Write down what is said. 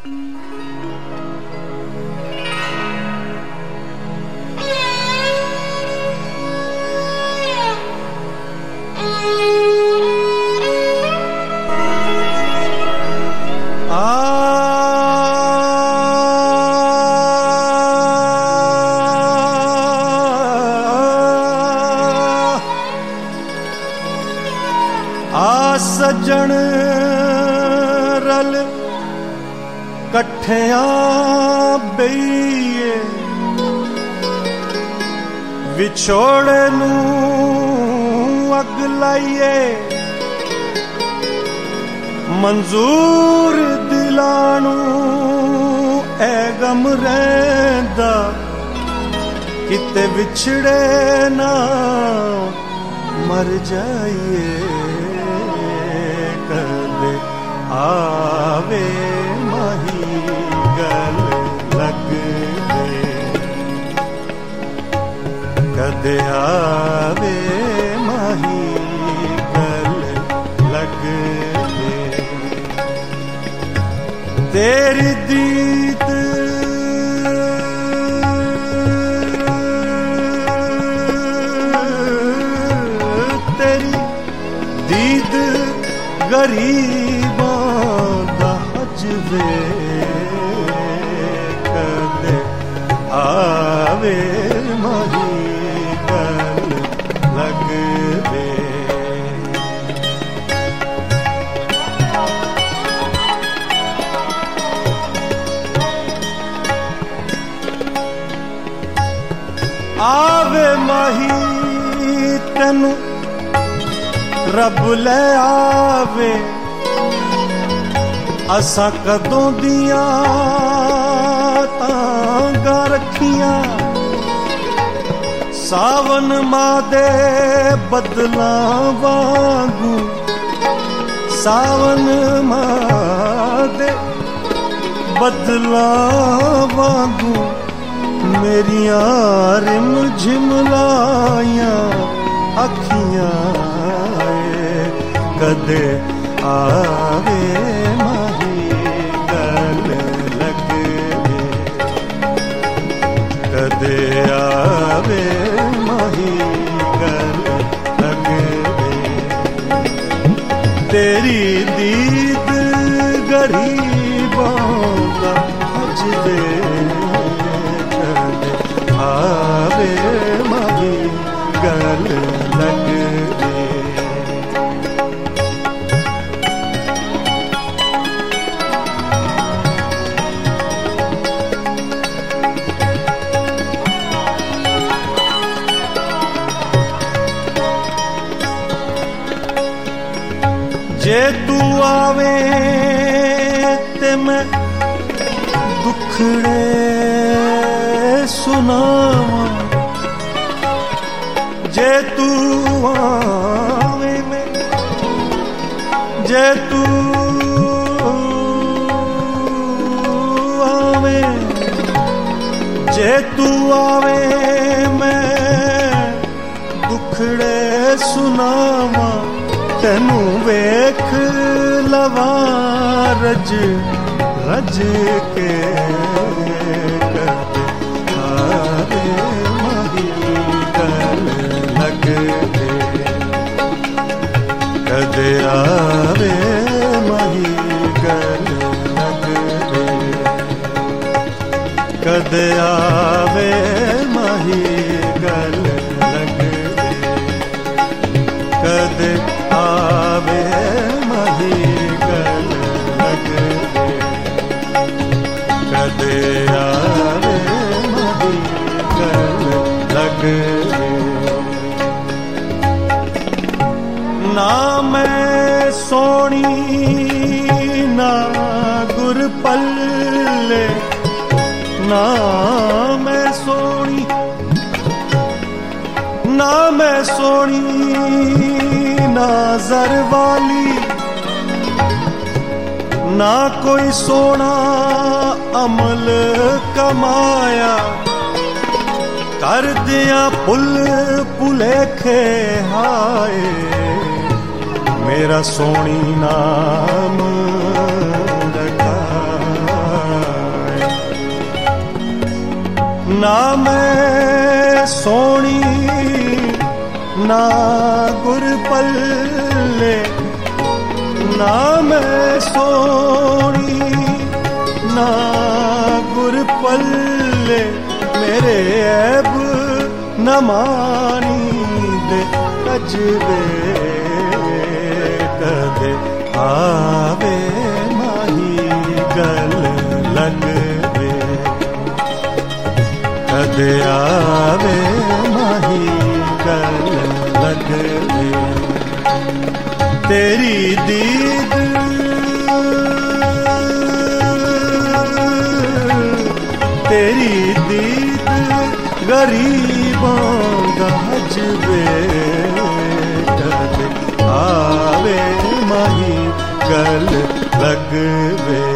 सजन रल कठियां बईए विछोड़े नू अग लाइए मंजूर दिलानू ऐ गम रहिंदा किते विछड़े ना मर जाइए कदे आवे माही गल लग दे कदे आवे माही गल लग दे तेरी दीद तेरी दीद गरीबां दा हजवे कदे आवे माही गल लग दे आवे माही तैनू रब ले आवे असां कदों दियां तांगा रखियां सावन मादे बदलां वांगू सावन मादे बदलां वांगू मेरियां रिम झिमलाइयां अखियां कदे आवे माही गल लग दे कदे आवे माही गल लग दे तेरी दीद गरीबां दा हजवे कदे आवे माही गल लग दे जे तू आवे ते मैं दुखड़े सुनावा जे तू आवे मैं जे तू आवे जे तू आवे मैं दुखड़े सुनावा तैनू वेख लवा रज रज के कदे आवे माही गल लग दे कदे आवे माही गल लग दे कदे आवे माही गल लग दे कदे आवे माही गल लग दे कदे आवे माही गल लग दे ना मैं सोनी ना गुर पल्ले ना मैं सोनी ना मैं सोनी ना ज़र वाली ना कोई सोना अमल कमाया कर दिया पुल पुलेखे हाय मेरा सोनी नाम रखा ना मैं सोनी ना गुर पल्ले, ना मैं सोनी ना गुर पल्ले, मेरे ऐब न मानी दे कजबे, कदे आवे माही गल लगवे, कदे आवे माही गल लगवे। तेरी दीद तेरी दीद गरीबों दा हजबे, कदे आवे माही गल लगवे।